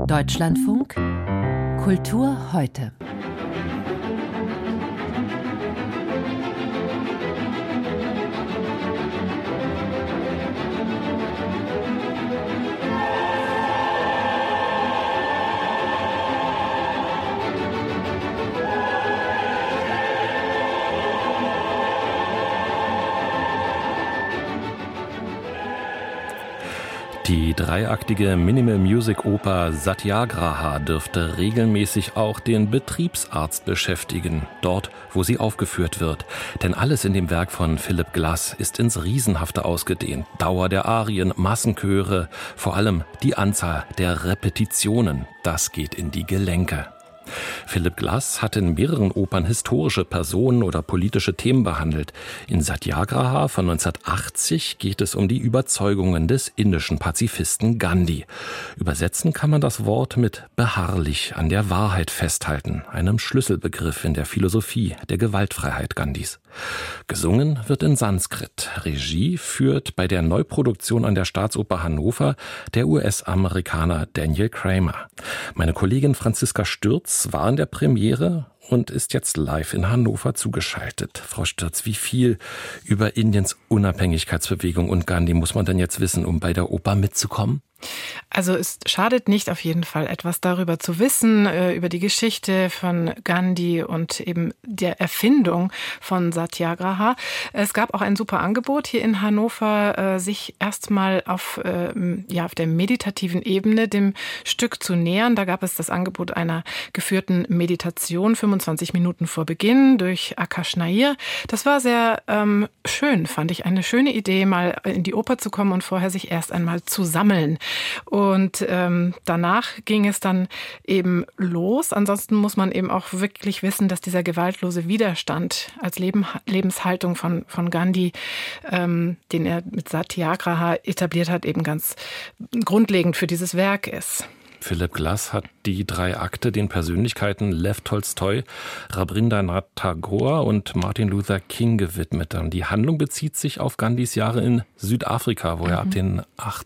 Deutschlandfunk Kultur heute. Die dreiaktige Minimal-Music-Oper Satyagraha dürfte regelmäßig auch den Betriebsarzt beschäftigen, dort, wo sie aufgeführt wird. Denn alles in dem Werk von Philip Glass ist ins Riesenhafte ausgedehnt. Dauer der Arien, Massenchöre, vor allem die Anzahl der Repetitionen, das geht in die Gelenke. Philip Glass hat in mehreren Opern historische Personen oder politische Themen behandelt. In Satyagraha von 1980 geht es um die Überzeugungen des indischen Pazifisten Gandhi. Übersetzen kann man das Wort mit beharrlich an der Wahrheit festhalten, einem Schlüsselbegriff in der Philosophie der Gewaltfreiheit Gandhis. Gesungen wird in Sanskrit. Regie führt bei der Neuproduktion an der Staatsoper Hannover der US-Amerikaner Daniel Kramer. Meine Kollegin Franziska Stürz war in der Premiere und ist jetzt live in Hannover zugeschaltet. Frau Stürz, wie viel über Indiens Unabhängigkeitsbewegung und Gandhi muss man denn jetzt wissen, um bei der Oper mitzukommen? Also es schadet nicht, auf jeden Fall etwas darüber zu wissen, über die Geschichte von Gandhi und eben der Erfindung von Satyagraha. Es gab auch ein super Angebot hier in Hannover, sich erstmal auf der meditativen Ebene dem Stück zu nähern. Da gab es das Angebot einer geführten Meditation, 25 Minuten vor Beginn durch Akash Nair. Das war sehr schön, fand ich. Eine schöne Idee, mal in die Oper zu kommen und vorher sich erst einmal zu sammeln. Und danach ging es dann eben los. Ansonsten muss man eben auch wirklich wissen, dass dieser gewaltlose Widerstand als Lebenshaltung von Gandhi, den er mit Satyagraha etabliert hat, eben ganz grundlegend für dieses Werk ist. Philip Glass hat die 3 Akte den Persönlichkeiten Lev Tolstoi, Rabindranath Tagore und Martin Luther King gewidmet. Die Handlung bezieht sich auf Gandhis Jahre in Südafrika, wo er ab den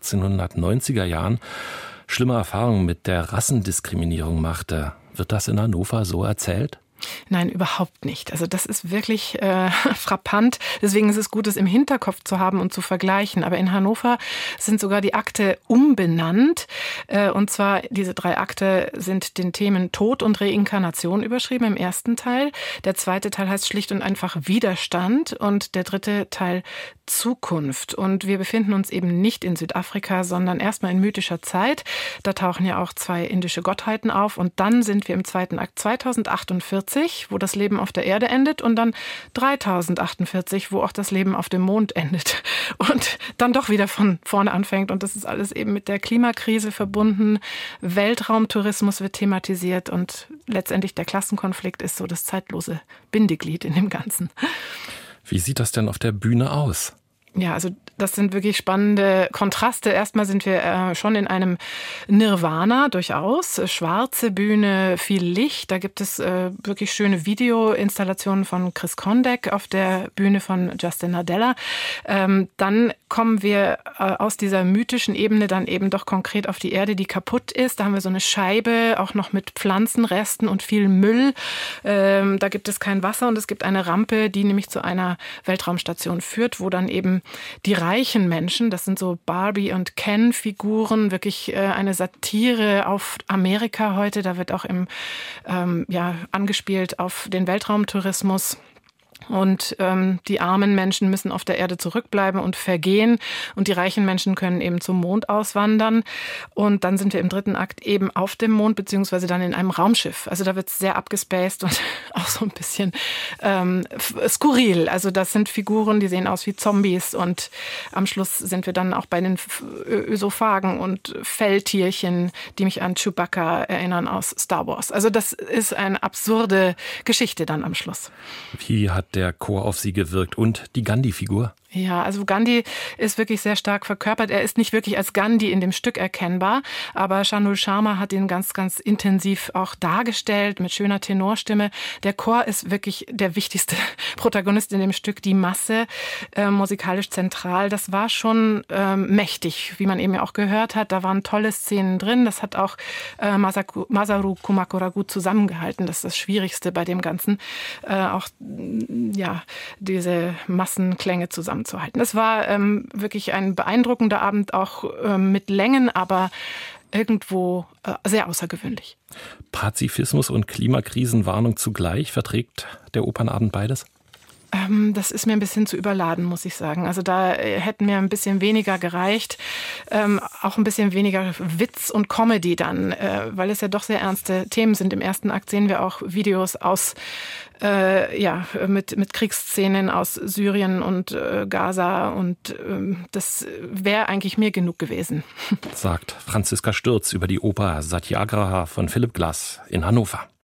1890er Jahren schlimme Erfahrungen mit der Rassendiskriminierung machte. Wird das in Hannover so erzählt? Nein, überhaupt nicht. Also das ist wirklich frappant. Deswegen ist es gut, es im Hinterkopf zu haben und zu vergleichen. Aber in Hannover sind sogar die Akte umbenannt. Und zwar diese 3 Akte sind den Themen Tod und Reinkarnation überschrieben im ersten Teil. Der zweite Teil heißt schlicht und einfach Widerstand und der dritte Teil Zukunft. Und wir befinden uns eben nicht in Südafrika, sondern erstmal in mythischer Zeit. Da tauchen ja auch 2 indische Gottheiten auf. Und dann sind wir im zweiten Akt 2048. Wo das Leben auf der Erde endet und dann 3048, wo auch das Leben auf dem Mond endet und dann doch wieder von vorne anfängt. Und das ist alles eben mit der Klimakrise verbunden. Weltraumtourismus wird thematisiert und letztendlich der Klassenkonflikt ist so das zeitlose Bindeglied in dem Ganzen. Wie sieht das denn auf der Bühne aus? Ja, also das sind wirklich spannende Kontraste. Erstmal sind wir schon in einem Nirvana durchaus. Schwarze Bühne, viel Licht. Da gibt es wirklich schöne Videoinstallationen von Chris Kondek auf der Bühne von Justin Nadella. Dann kommen wir aus dieser mythischen Ebene dann eben doch konkret auf die Erde, die kaputt ist. Da haben wir so eine Scheibe, auch noch mit Pflanzenresten und viel Müll. Da gibt es kein Wasser und es gibt eine Rampe, die nämlich zu einer Weltraumstation führt, wo dann eben die reichen Menschen, das sind so Barbie- und Ken-Figuren, wirklich eine Satire auf Amerika heute. Da wird auch angespielt auf den Weltraumtourismus. Und die armen Menschen müssen auf der Erde zurückbleiben und vergehen. Und die reichen Menschen können eben zum Mond auswandern. Und dann sind wir im dritten Akt eben auf dem Mond, beziehungsweise dann in einem Raumschiff. Also da wird es sehr abgespaced und auch so ein bisschen skurril. Also das sind Figuren, die sehen aus wie Zombies. Und am Schluss sind wir dann auch bei den Ösophagen und Felltierchen, die mich an Chewbacca erinnern aus Star Wars. Also das ist eine absurde Geschichte dann am Schluss. Wie hat der Chor auf Sie gewirkt und die Gandhi-Figur? Ja, also Gandhi ist wirklich sehr stark verkörpert. Er ist nicht wirklich als Gandhi in dem Stück erkennbar, aber Shanul Sharma hat ihn ganz, ganz intensiv auch dargestellt mit schöner Tenorstimme. Der Chor ist wirklich der wichtigste Protagonist in dem Stück, die Masse, musikalisch zentral. Das war schon mächtig, wie man eben ja auch gehört hat. Da waren tolle Szenen drin. Das hat auch Masaru Kumakura gut zusammengehalten. Das ist das Schwierigste bei dem Ganzen, auch ja, diese Massenklänge zusammenzuhalten. Es war wirklich ein beeindruckender Abend, auch mit Längen, aber irgendwo sehr außergewöhnlich. Pazifismus und Klimakrisenwarnung zugleich, verträgt der Opernabend beides? Das ist mir ein bisschen zu überladen, muss ich sagen. Also da hätten mir ein bisschen weniger gereicht, auch ein bisschen weniger Witz und Comedy dann, weil es ja doch sehr ernste Themen sind. Im ersten Akt sehen wir auch Videos aus mit Kriegsszenen aus Syrien und Gaza und das wäre eigentlich mir genug gewesen. Sagt Franziska Stürz über die Oper Satyagraha von Philipp Glass in Hannover.